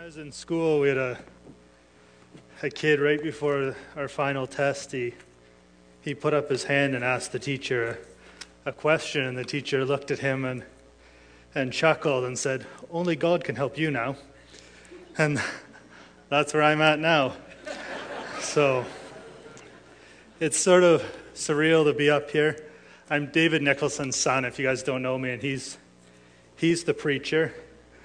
I was in school, we had a kid right before our final test. He put up his hand and asked the teacher a question, and the teacher looked at him and chuckled and said, "Only God can help you now." And that's where I'm at now. So it's sort of surreal to be up here. I'm David Nicholson's son, if you guys don't know me, and he's the preacher.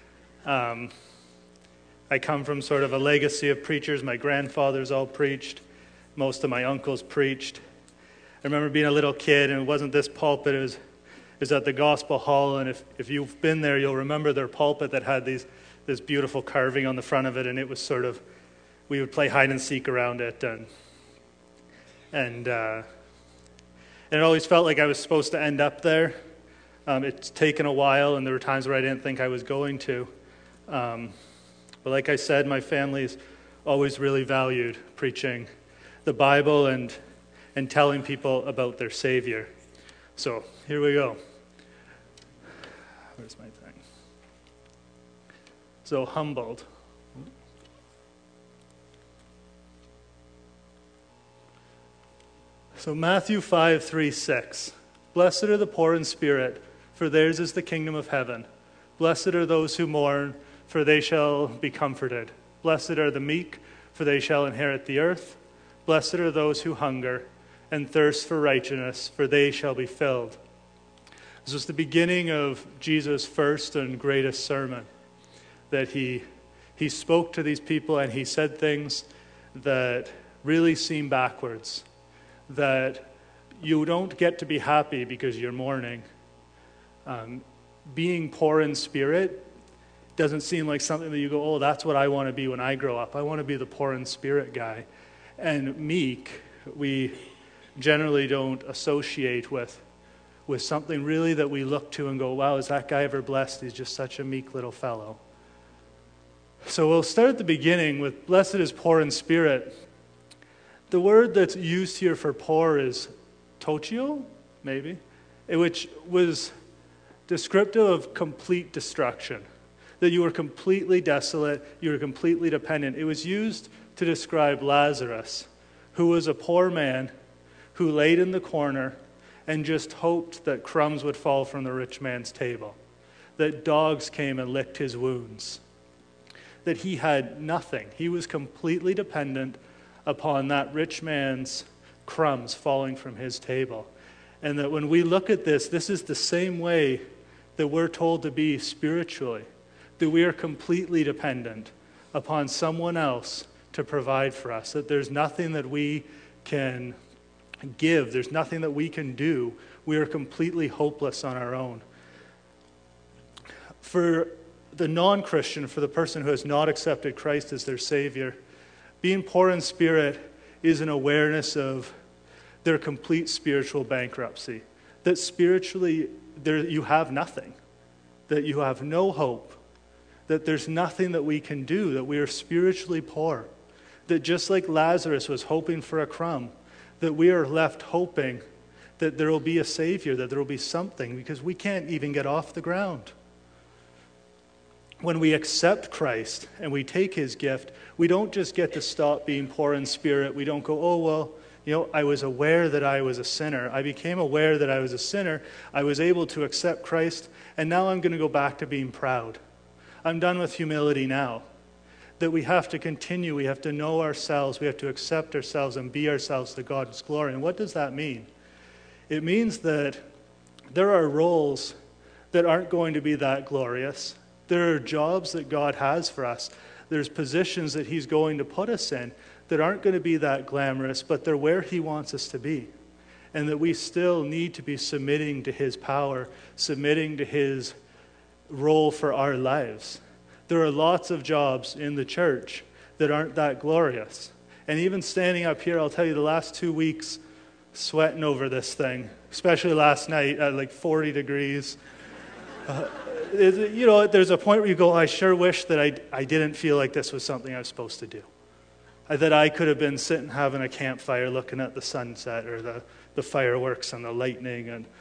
I come from sort of a legacy of preachers. My grandfathers all preached. Most of my uncles preached. I remember being a little kid, and it wasn't this pulpit. It was at the Gospel Hall, and if you've been there, you'll remember their pulpit that had this beautiful carving on the front of it, and it was sort of, we would play hide and seek around it, and it always felt like I was supposed to end up there. It's taken a while, and there were times where I didn't think I was going to. But like I said, my family's always really valued preaching the Bible and telling people about their Savior. So here we go. Where's my thing? So humbled. So Matthew 5:3-6. Blessed are the poor in spirit, for theirs is the kingdom of heaven. Blessed are those who mourn, for they shall be comforted. Blessed are the meek, for they shall inherit the earth. Blessed are those who hunger and thirst for righteousness, for they shall be filled. This was the beginning of Jesus' first and greatest sermon, that he spoke to these people and he said things that really seem backwards, that you don't get to be happy because you're mourning. Being poor in spirit doesn't seem like something that you go, oh, that's what I want to be when I grow up. I want to be the poor in spirit guy. And meek, we generally don't associate with something really that we look to and go, wow, is that guy ever blessed? He's just such a meek little fellow. So we'll start at the beginning with blessed is poor in spirit. The word that's used here for poor is tochio, maybe, which was descriptive of complete destruction. That you were completely desolate, you were completely dependent. It was used to describe Lazarus, who was a poor man who laid in the corner and just hoped that crumbs would fall from the rich man's table, that dogs came and licked his wounds, that he had nothing. He was completely dependent upon that rich man's crumbs falling from his table. And that when we look at this is the same way that we're told to be spiritually, that we are completely dependent upon someone else to provide for us, that there's nothing that we can give, there's nothing that we can do. We are completely hopeless on our own. For the non-Christian, for the person who has not accepted Christ as their Savior, being poor in spirit is an awareness of their complete spiritual bankruptcy, that spiritually you have nothing, that you have no hope, that there's nothing that we can do, that we are spiritually poor, that just like Lazarus was hoping for a crumb, that we are left hoping that there will be a Savior, that there will be something, because we can't even get off the ground. When we accept Christ and we take his gift, we don't just get to stop being poor in spirit. We don't go, oh, well, I was aware that I was a sinner. I became aware that I was a sinner. I was able to accept Christ, and now I'm going to go back to being proud. I'm done with humility now. That we have to continue, we have to know ourselves, we have to accept ourselves and be ourselves to God's glory. And what does that mean? It means that there are roles that aren't going to be that glorious. There are jobs that God has for us. There's positions that he's going to put us in that aren't going to be that glamorous, but they're where he wants us to be. And that we still need to be submitting to his power, submitting to his role for our lives. There are lots of jobs in the church that aren't that glorious. And even standing up here, I'll tell you, the last 2 weeks, sweating over this thing, especially last night at like 40 degrees. There's a point where you go, I sure wish that I didn't feel like this was something I was supposed to do. That I could have been sitting having a campfire looking at the sunset or the fireworks and the lightning and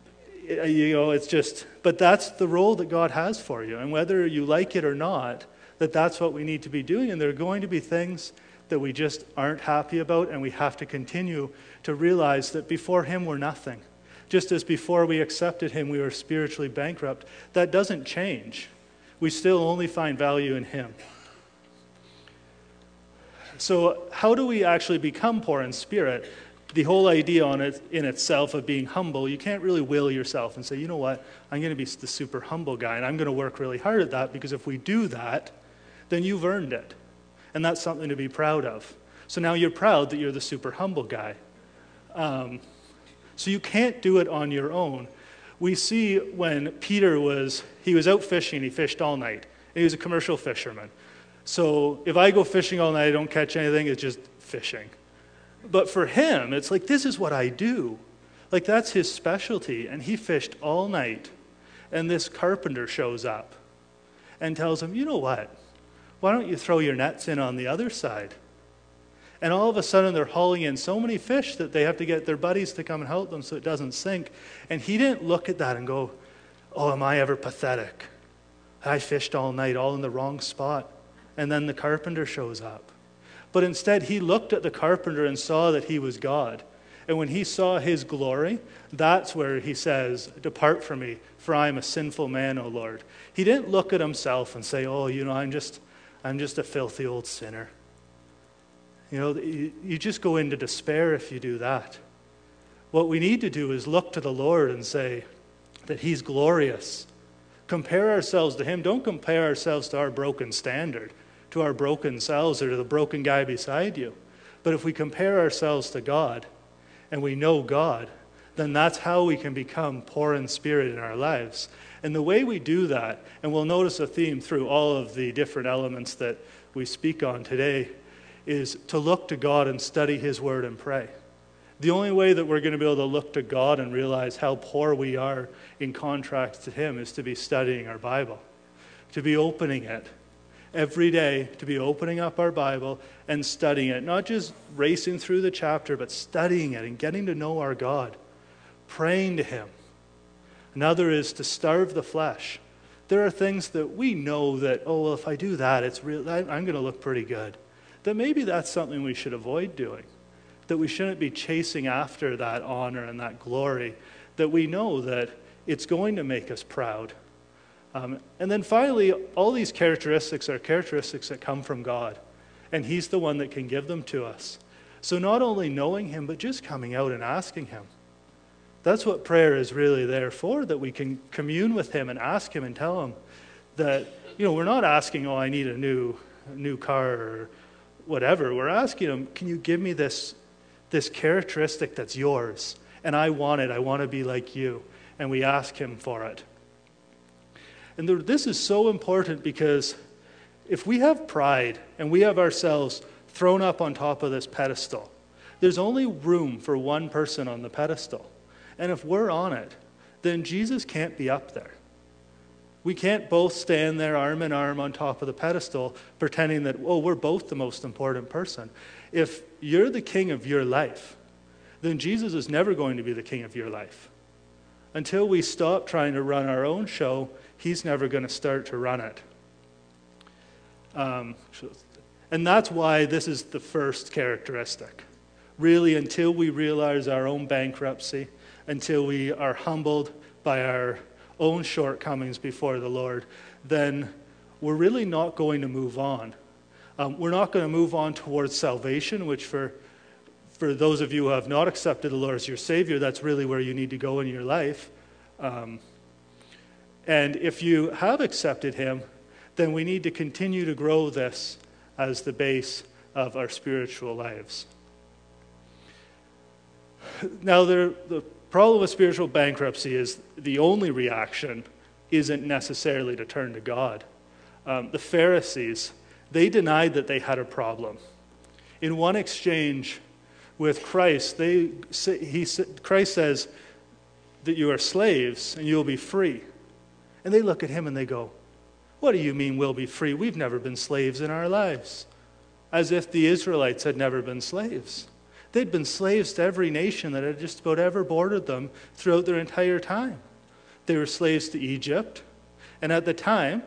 it's just, but that's the role that God has for you. And whether you like it or not, that that's what we need to be doing. And there are going to be things that we just aren't happy about, and we have to continue to realize that before him we're nothing. Just as before we accepted him we were spiritually bankrupt, that doesn't change. We still only find value in him. So how do we actually become poor in spirit? The whole idea in itself of being humble, you can't really will yourself and say, you know what, I'm going to be the super humble guy, and I'm going to work really hard at that, because if we do that, then you've earned it. And that's something to be proud of. So now you're proud that you're the super humble guy. So you can't do it on your own. We see when Peter was out fishing, he fished all night. He was a commercial fisherman. So if I go fishing all night, I don't catch anything, it's just fishing. But for him, it's like, this is what I do. Like, that's his specialty. And he fished all night. And this carpenter shows up and tells him, you know what? Why don't you throw your nets in on the other side? And all of a sudden, they're hauling in so many fish that they have to get their buddies to come and help them so it doesn't sink. And he didn't look at that and go, oh, am I ever pathetic? I fished all night, all in the wrong spot. And then the carpenter shows up. But instead, he looked at the carpenter and saw that he was God. And when he saw his glory, that's where he says, depart from me, for I am a sinful man, O Lord. He didn't look at himself and say, oh, you know, I'm just a filthy old sinner. You know, you just go into despair if you do that. What we need to do is look to the Lord and say that he's glorious. Compare ourselves to him. Don't compare ourselves to our broken standard, to our broken selves, or to the broken guy beside you. But if we compare ourselves to God and we know God, then that's how we can become poor in spirit in our lives. And the way we do that, and we'll notice a theme through all of the different elements that we speak on today, is to look to God and study his word and pray. The only way that we're going to be able to look to God and realize how poor we are in contrast to him is to be studying our Bible, to be opening it every day, to be opening up our Bible and studying it, not just racing through the chapter, but studying it and getting to know our God, praying to him. Another is to starve the flesh. There are things that we know that, oh, well, if I do that, I'm going to look pretty good. That maybe that's something we should avoid doing. That we shouldn't be chasing after that honor and that glory. That we know that it's going to make us proud. And then finally, all these characteristics are characteristics that come from God. And he's the one that can give them to us. So not only knowing him, but just coming out and asking him. That's what prayer is really there for, that we can commune with him and ask him and tell him that, you know, we're not asking, oh, I need a new car or whatever. We're asking him, can you give me this characteristic that's yours? And I want it. I want to be like you. And we ask him for it. And this is so important, because if we have pride and we have ourselves thrown up on top of this pedestal, there's only room for one person on the pedestal. And if we're on it, then Jesus can't be up there. We can't both stand there arm in arm on top of the pedestal pretending that, oh, we're both the most important person. If you're the king of your life, then Jesus is never going to be the king of your life. Until we stop trying to run our own show, he's never going to start to run it. And that's why this is the first characteristic. Really, until we realize our own bankruptcy, until we are humbled by our own shortcomings before the Lord, then we're really not going to move on. We're not going to move on towards salvation, which for those of you who have not accepted the Lord as your Savior, that's really where you need to go in your life. And if you have accepted him, then we need to continue to grow this as the base of our spiritual lives. Now, the problem with spiritual bankruptcy is the only reaction isn't necessarily to turn to God. The Pharisees, they denied that they had a problem. In one exchange with Christ, Christ says that you are slaves and you'll be free. And they look at him and they go, what do you mean we'll be free? We've never been slaves in our lives. As if the Israelites had never been slaves. They'd been slaves to every nation that had just about ever bordered them throughout their entire time. They were slaves to Egypt. And at the time,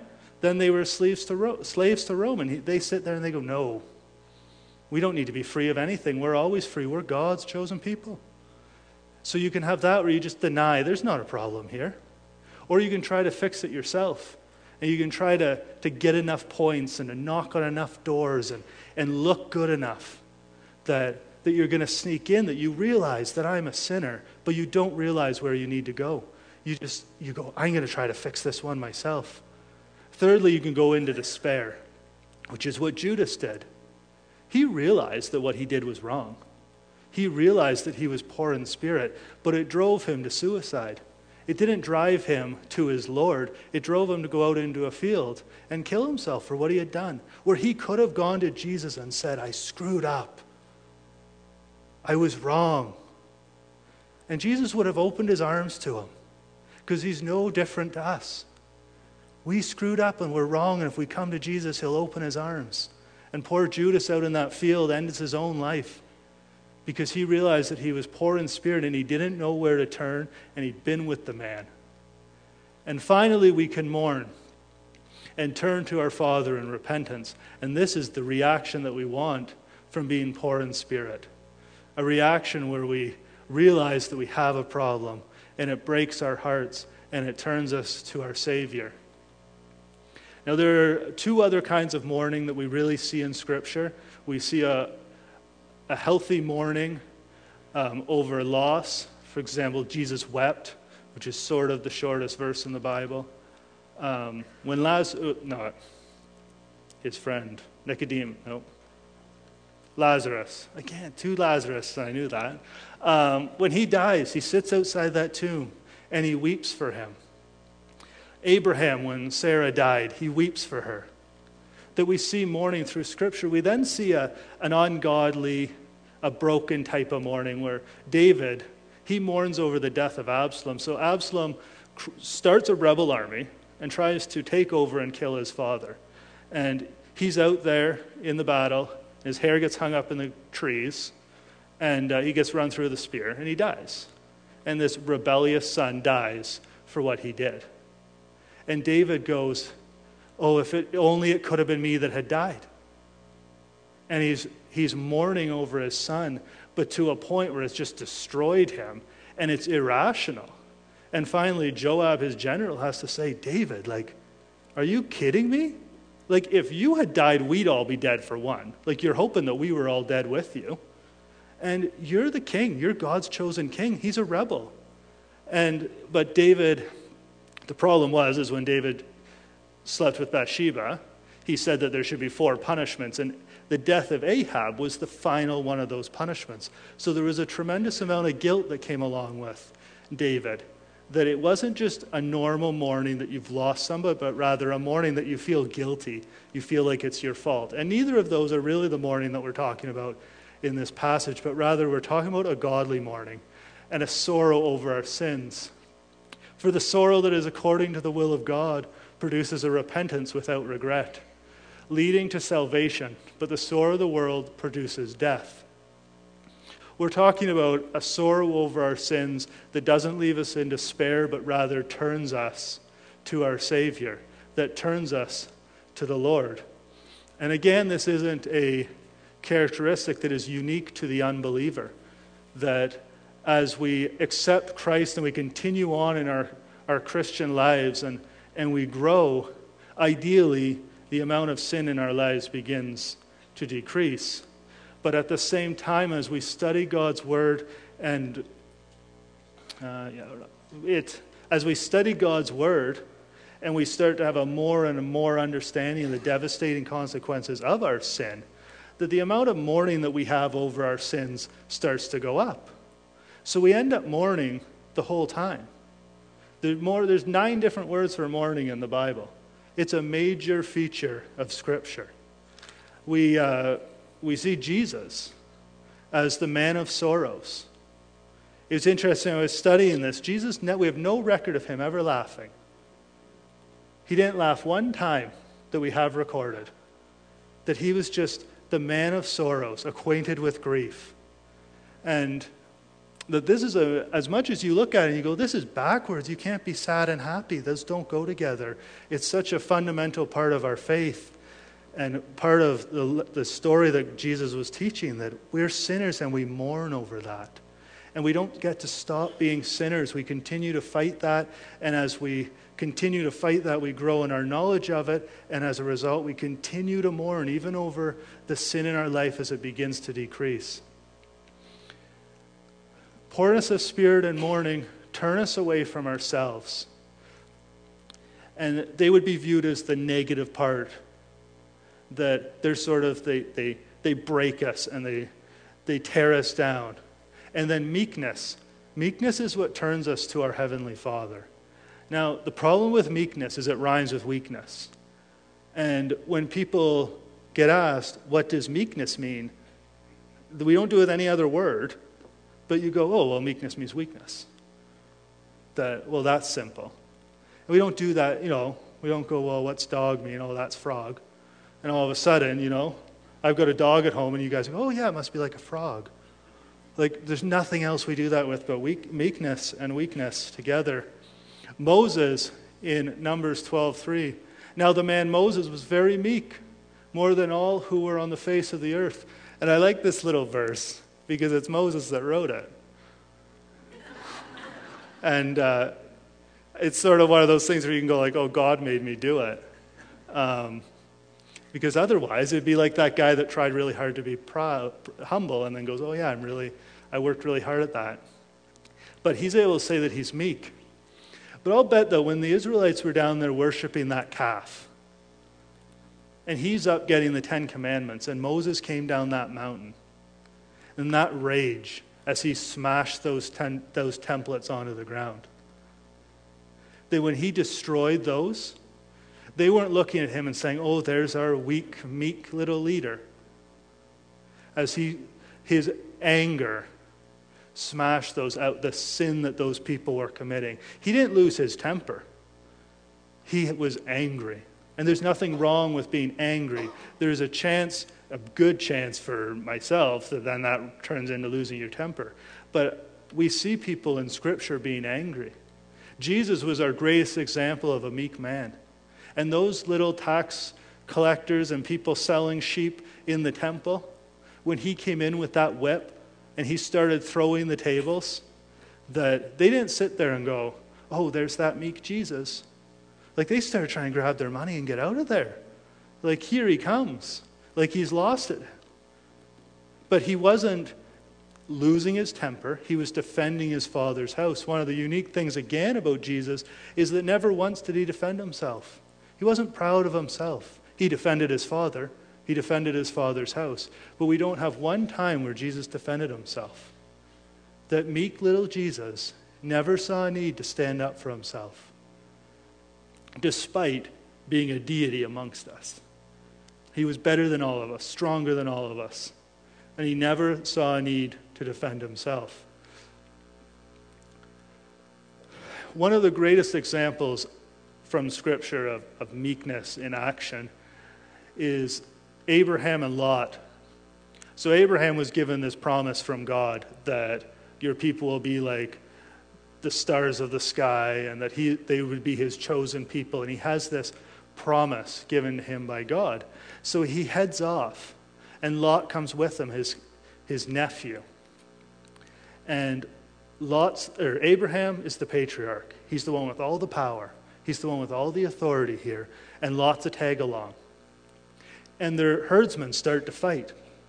then they were slaves to Rome. And they sit there and they go, no, we don't need to be free of anything. We're always free. We're God's chosen people. So you can have that where you just deny there's not a problem here. Or you can try to fix it yourself. And you can try to get enough points and to knock on enough doors and look good enough that you're going to sneak in, that you realize that I'm a sinner, but you don't realize where you need to go. You go, I'm going to try to fix this one myself. Thirdly, you can go into despair, which is what Judas did. He realized that what he did was wrong. He realized that he was poor in spirit, but it drove him to suicide. It didn't drive him to his Lord. It drove him to go out into a field and kill himself for what he had done, where he could have gone to Jesus and said, I screwed up. I was wrong. And Jesus would have opened his arms to him, because he's no different to us. We screwed up and we're wrong, and if we come to Jesus, he'll open his arms. And poor Judas out in that field ends his own life because he realized that he was poor in spirit and he didn't know where to turn, and he'd been with the man. And finally, we can mourn and turn to our Father in repentance. And this is the reaction that we want from being poor in spirit. A reaction where we realize that we have a problem, and it breaks our hearts, and it turns us to our Savior. Now, there are two other kinds of mourning that we really see in Scripture. We see a healthy mourning over loss. For example, Jesus wept, which is sort of the shortest verse in the Bible. His friend, Lazarus. Again, two Lazarus, I knew that. When he dies, he sits outside that tomb and he weeps for him. Abraham, when Sarah died, he weeps for her. That we see mourning through Scripture. We then see an ungodly, a broken type of mourning where David, he mourns over the death of Absalom. So Absalom starts a rebel army and tries to take over and kill his father. And he's out there in the battle. His hair gets hung up in the trees, and he gets run through the spear, and he dies. And this rebellious son dies for what he did. And David goes, oh, if it could have been me that had died. And he's mourning over his son, but to a point where it's just destroyed him, and it's irrational. And finally, Joab, his general, has to say, David, are you kidding me? If you had died, we'd all be dead for one. You're hoping that we were all dead with you. And you're the king. You're God's chosen king. He's a rebel. But David, the problem is when David slept with Bathsheba, he said that there should be 4 punishments. And the death of Ahab was the final one of those punishments. So there was a tremendous amount of guilt that came along with David. That it wasn't just a normal mourning that you've lost somebody, but rather a mourning that you feel guilty. You feel like it's your fault. And neither of those are really the mourning that we're talking about in this passage, but rather we're talking about a godly mourning and a sorrow over our sins. For the sorrow that is according to the will of God produces a repentance without regret, leading to salvation, but the sorrow of the world produces death. We're talking about a sorrow over our sins that doesn't leave us in despair, but rather turns us to our Savior, that turns us to the Lord. And again, this isn't a characteristic that is unique to the unbeliever, that as we accept Christ and we continue on in our Christian lives and we grow, ideally, the amount of sin in our lives begins to decrease. But at the same time, as we study God's Word as we study God's Word and we start to have a more and more understanding of the devastating consequences of our sin, that the amount of mourning that we have over our sins starts to go up. So we end up mourning the whole time. There's 9 different words for mourning in the Bible. It's a major feature of Scripture. We see Jesus as the man of sorrows. It was interesting, I was studying this. Jesus, we have no record of him ever laughing. He didn't laugh one time that we have recorded. That he was just the man of sorrows, acquainted with grief. And that this is as much as you look at it and you go, this is backwards. You can't be sad and happy. Those don't go together. It's such a fundamental part of our faith and part of the story that Jesus was teaching, that we're sinners and we mourn over that. And we don't get to stop being sinners. We continue to fight that. And as we continue to fight that, we grow in our knowledge of it. And as a result, we continue to mourn even over the sin in our life as it begins to decrease. Poorness of spirit and mourning turn us away from ourselves. And they would be viewed as the negative part. That they're sort of, they break us and they tear us down. And then meekness. Meekness is what turns us to our Heavenly Father. Now, the problem with meekness is it rhymes with weakness. And when people get asked, what does meekness mean? We don't do it with any other word. But you go, oh, well, meekness means weakness. That's simple. And we don't do that, we don't go, well, what's dog mean? Oh, that's frog. And all of a sudden, I've got a dog at home and you guys go, oh, yeah, it must be like a frog. Like, there's nothing else we do that with but meekness and weakness together. Moses, in Numbers 12:3, now the man Moses was very meek, more than all who were on the face of the earth. And I like this little verse, because it's Moses that wrote it. And it's sort of one of those things where you can go like, oh, God made me do it. Because otherwise, it'd be like that guy that tried really hard to be humble and then goes, oh, yeah, I worked really hard at that. But he's able to say that he's meek. But I'll bet, though, when the Israelites were down there worshiping that calf, and he's up getting the 10 Commandments, and Moses came down that mountain, and that rage as he smashed those templates onto the ground. That when he destroyed those, they weren't looking at him and saying, oh, there's our weak, meek little leader. As his anger smashed those out, the sin that those people were committing. He didn't lose his temper. He was angry. And there's nothing wrong with being angry. There's a good chance for myself that then that turns into losing your temper. But we see people in Scripture being angry. Jesus was our greatest example of a meek man. And those little tax collectors and people selling sheep in the temple, when he came in with that whip and he started throwing the tables, that they didn't sit there and go, oh, there's that meek Jesus. Like, they started trying to grab their money and get out of there. Like, here he comes. Like, he's lost it. But he wasn't losing his temper. He was defending his Father's house. One of the unique things, again, about Jesus is that never once did he defend himself. He wasn't proud of himself. He defended his Father. He defended his Father's house. But we don't have one time where Jesus defended himself. That meek little Jesus never saw a need to stand up for himself, despite being a deity amongst us. He was better than all of us, stronger than all of us, and he never saw a need to defend himself. One of the greatest examples from Scripture of meekness in action is Abraham and Lot. So Abraham was given this promise from God that your people will be like the stars of the sky and that they would be his chosen people. And he has this promise given to him by God. So he heads off, and Lot comes with him, his nephew. And Abraham is the patriarch. He's the one with all the power. He's the one with all the authority here. And Lot's a tag along. And their herdsmen start to fight.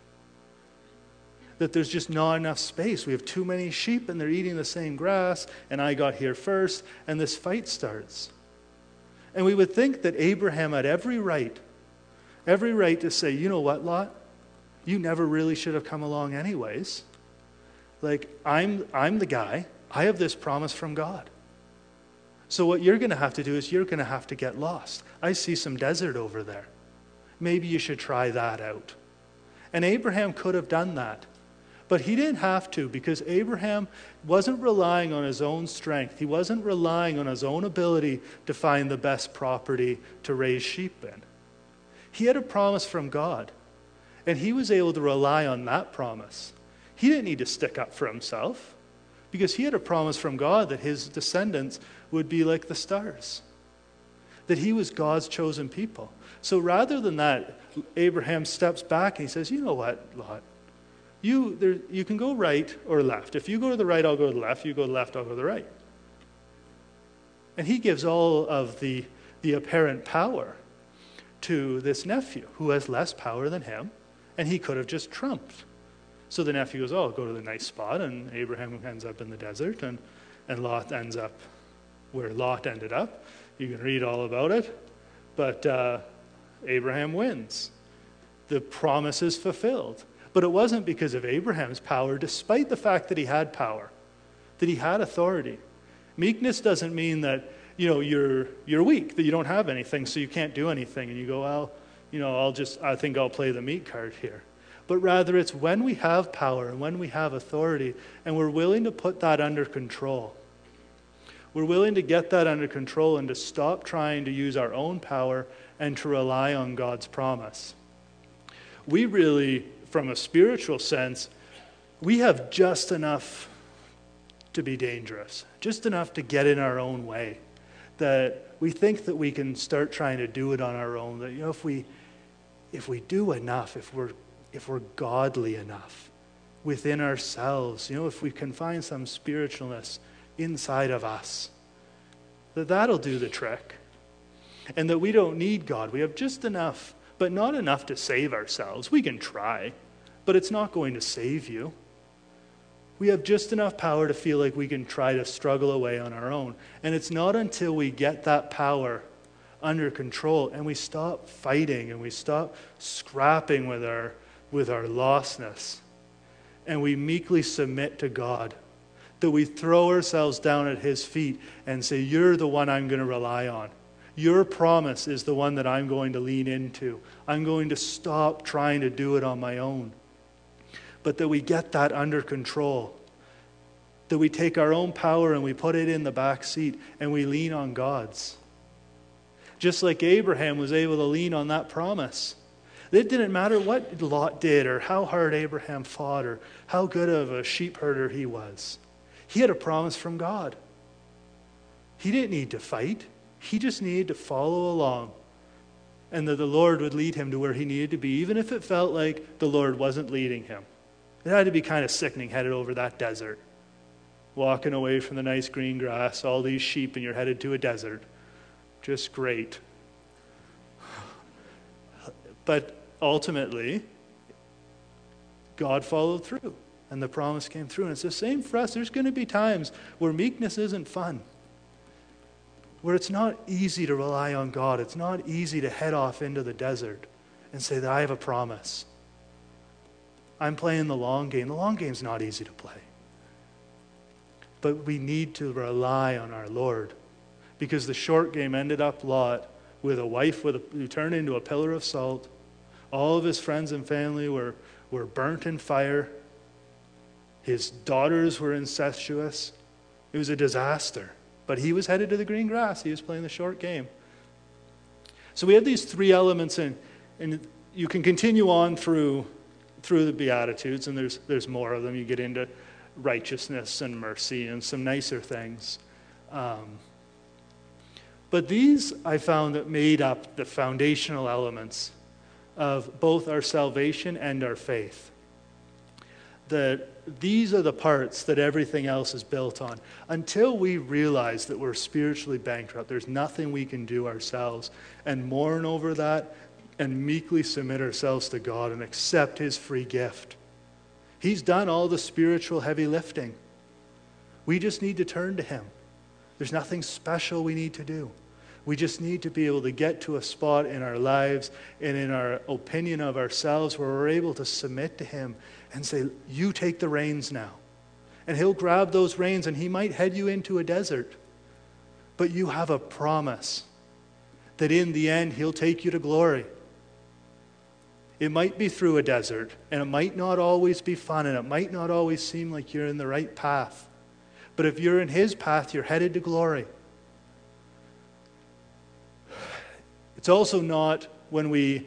That there's just not enough space. We have too many sheep and they're eating the same grass, and I got here first, and this fight starts. And we would think that Abraham had every right to say, you know what, Lot? You never really should have come along anyways. Like, I'm the guy. I have this promise from God. So what you're going to have to do is you're going to have to get lost. I see some desert over there. Maybe you should try that out. And Abraham could have done that. But he didn't have to, because Abraham wasn't relying on his own strength. He wasn't relying on his own ability to find the best property to raise sheep in. He had a promise from God, and he was able to rely on that promise. He didn't need to stick up for himself. because he had a promise from God that his descendants would be like the stars, that he was God's chosen people. So rather than that, Abraham steps back and he says, you know what, Lot? You can go right or left. If you go to the right, I'll go to the left. You go to the left, I'll go to the right. And he gives all of the apparent power to this nephew who has less power than him, and he could have just trumped. So the nephew goes, oh, I'll go to the nice spot, and Abraham ends up in the desert, and Lot ends up where Lot ended up. You can read all about it, but Abraham wins. The promise is fulfilled. But it wasn't because of Abraham's power, despite the fact that he had power, that he had authority. Meekness doesn't mean that, you're weak, that you don't have anything, so you can't do anything, and you go, well, I think I'll play the meek card here. But rather, it's when we have power and when we have authority, and we're willing to put that under control. We're willing to get that under control and to stop trying to use our own power and to rely on God's promise. We really, from a spiritual sense, we have just enough to be dangerous, just enough to get in our own way, that we think that we can start trying to do it on our own, that if we do enough, if we're godly enough within ourselves, if we can find some spiritualness inside of us, that'll do the trick. And that we don't need God. We have just enough, but not enough to save ourselves. We can try, but it's not going to save you. We have just enough power to feel like we can try to struggle away on our own. And it's not until we get that power under control and we stop fighting and we stop scrapping with our lostness and we meekly submit to God, that we throw ourselves down at his feet and say, you're the one I'm going to rely on. Your promise is the one that I'm going to lean into. I'm going to stop trying to do it on my own. But that we get that under control. That we take our own power and we put it in the back seat and we lean on God's. Just like Abraham was able to lean on that promise. It didn't matter what Lot did or how hard Abraham fought or how good of a sheep herder he was. He had a promise from God. He didn't need to fight. He just needed to follow along. And that the Lord would lead him to where he needed to be, even if it felt like the Lord wasn't leading him. It had to be kind of sickening headed over that desert. Walking away from the nice green grass, all these sheep, and you're headed to a desert. Just great. But ultimately, God followed through. And the promise came through. And it's the same for us. There's going to be times where meekness isn't fun. Where it's not easy to rely on God. It's not easy to head off into the desert and say that I have a promise. I'm playing the long game. The long game's not easy to play. But we need to rely on our Lord. Because the short game ended up Lot with a wife who turned into a pillar of salt. All of his friends and family were burnt in fire. His daughters were incestuous. It was a disaster. But he was headed to the green grass. He was playing the short game. So we have these three elements, and you can continue on through the Beatitudes, and there's more of them. You get into righteousness and mercy and some nicer things. But these, I found, that made up the foundational elements of both our salvation and our faith. That these are the parts that everything else is built on. Until we realize that we're spiritually bankrupt, there's nothing we can do ourselves, and mourn over that and meekly submit ourselves to God and accept his free gift. He's done all the spiritual heavy lifting. We just need to turn to him. There's nothing special we need to do. We just need to be able to get to a spot in our lives and in our opinion of ourselves where we're able to submit to him and say, you take the reins now. And he'll grab those reins and he might head you into a desert. But you have a promise that in the end he'll take you to glory. It might be through a desert, and it might not always be fun, and it might not always seem like you're in the right path. But if you're in his path, you're headed to glory. It's also not when we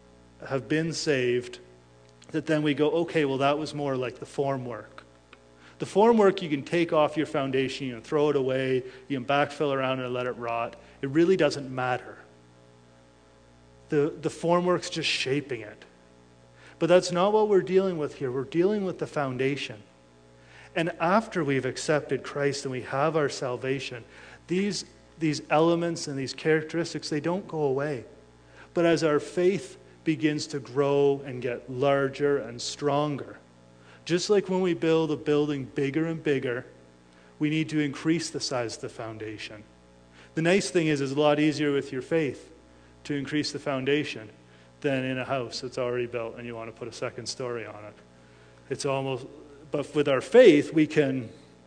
have been saved that then we go, okay, well, that was more like the form work. The formwork you can take off your foundation, you can throw it away, you can backfill around and let it rot. It really doesn't matter. The formwork's just shaping it. But that's not what we're dealing with here. We're dealing with the foundation. And after we've accepted Christ and we have our salvation, these elements and these characteristics, they don't go away. But as our faith begins to grow and get larger and stronger, just like when we build a building bigger and bigger, we need to increase the size of the foundation. The nice thing is it's a lot easier with your faith to increase the foundation than in a house that's already built and you want to put a second story on it. But with our faith, we can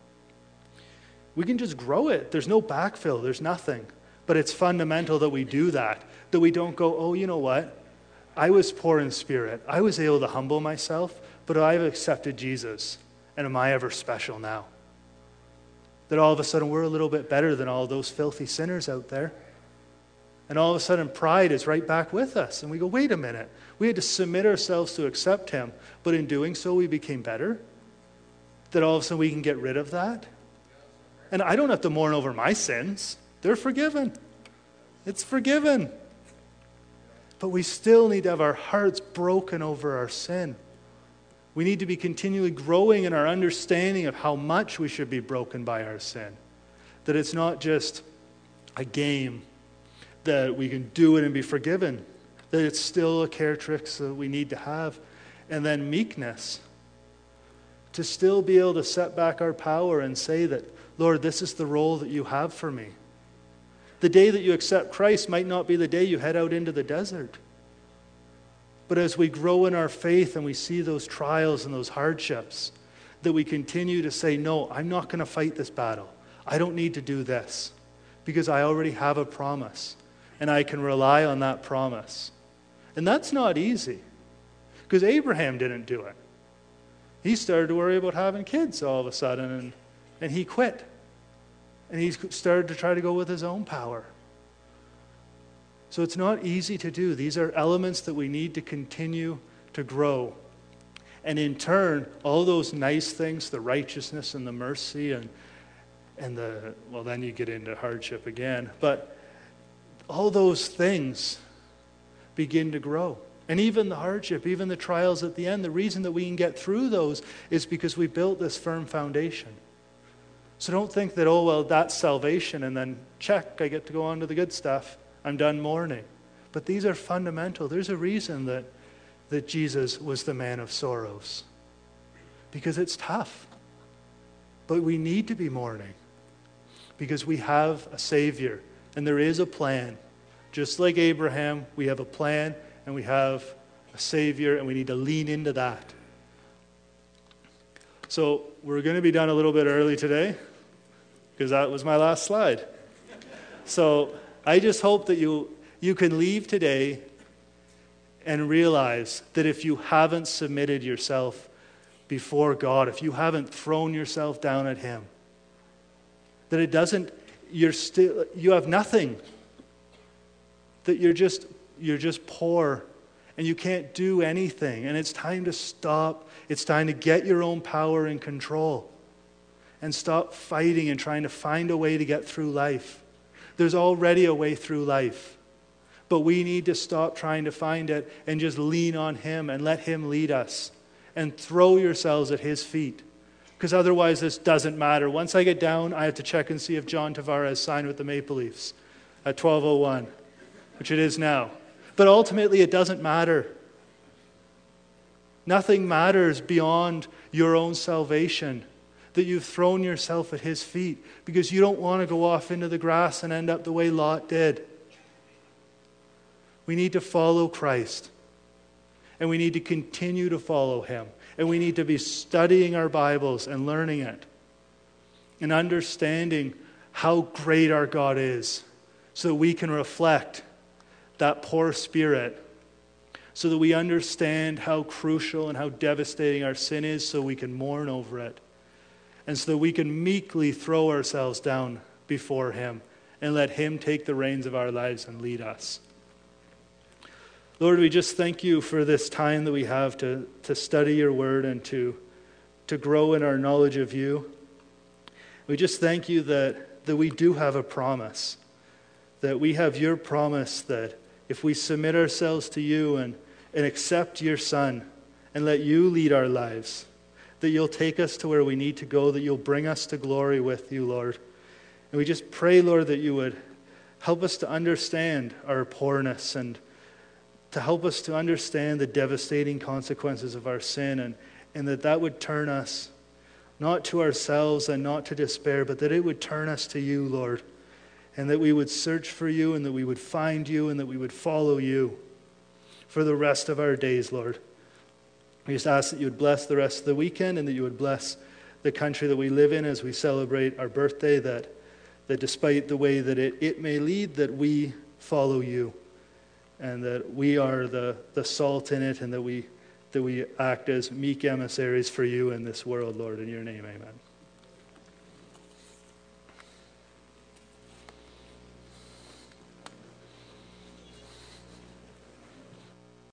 just grow it. There's no backfill, there's nothing. But it's fundamental that we do that we don't go, oh, you know what? I was poor in spirit. I was able to humble myself, but I've accepted Jesus. And am I ever special now? That all of a sudden we're a little bit better than all those filthy sinners out there. And all of a sudden pride is right back with us. And we go, wait a minute. We had to submit ourselves to accept him. But in doing so, we became better. That all of a sudden we can get rid of that. And I don't have to mourn over my sins. They're forgiven. It's forgiven. But we still need to have our hearts broken over our sin. We need to be continually growing in our understanding of how much we should be broken by our sin. That it's not just a game, that we can do it and be forgiven. That it's still a characteristic that we need to have. And then meekness. To still be able to set back our power and say that, Lord, this is the role that you have for me. The day that you accept Christ might not be the day you head out into the desert. But as we grow in our faith and we see those trials and those hardships, that we continue to say, no, I'm not going to fight this battle. I don't need to do this because I already have a promise and I can rely on that promise. And that's not easy because Abraham didn't do it. He started to worry about having kids all of a sudden and he quit. And he started to try to go with his own power. So it's not easy to do. These are elements that we need to continue to grow. And in turn, all those nice things, the righteousness and the mercy and then you get into hardship again. But all those things begin to grow. And even the hardship, even the trials at the end, the reason that we can get through those is because we built this firm foundation. So don't think that, oh, well, that's salvation, and then check, I get to go on to the good stuff. I'm done mourning. But these are fundamental. There's a reason that Jesus was the man of sorrows. Because it's tough. But we need to be mourning. Because we have a Savior, and there is a plan. Just like Abraham, we have a plan, and we have a Savior, and we need to lean into that. So we're going to be done a little bit early today because that was my last slide. So I just hope that you can leave today and realize that if you haven't submitted yourself before God, if you haven't thrown yourself down at him, that you have nothing, that you're just poor and you can't do anything, and it's time to stop. It's time to get your own power and control and stop fighting and trying to find a way to get through life. There's already a way through life, but we need to stop trying to find it and just lean on him and let him lead us and throw yourselves at his feet, because otherwise this doesn't matter. Once I get down, I have to check and see if John Tavares signed with the Maple Leafs at 12:01, which it is now. But ultimately, it doesn't matter. Nothing matters beyond your own salvation, that you've thrown yourself at his feet because you don't want to go off into the grass and end up the way Lot did. We need to follow Christ, and we need to continue to follow him, and we need to be studying our Bibles and learning it and understanding how great our God is so that we can reflect that poor spirit, so that we understand how crucial and how devastating our sin is, so we can mourn over it, and so that we can meekly throw ourselves down before him and let him take the reins of our lives and lead us. Lord, we just thank you for this time that we have to study your word and to to grow in our knowledge of you. We just thank you that we do have a promise, that we have your promise that if we submit ourselves to you and accept your Son and let you lead our lives, that you'll take us to where we need to go, that you'll bring us to glory with you, Lord. And we just pray, Lord, that you would help us to understand our poorness and to help us to understand the devastating consequences of our sin, and that would turn us not to ourselves and not to despair, but that it would turn us to you, Lord, and that we would search for you and that we would find you and that we would follow you for the rest of our days, Lord. We just ask that you would bless the rest of the weekend and that you would bless the country that we live in as we celebrate our birthday, that despite the way that it may lead, that we follow you and that we are the salt in it and that we act as meek emissaries for you in this world, Lord. In your name, amen.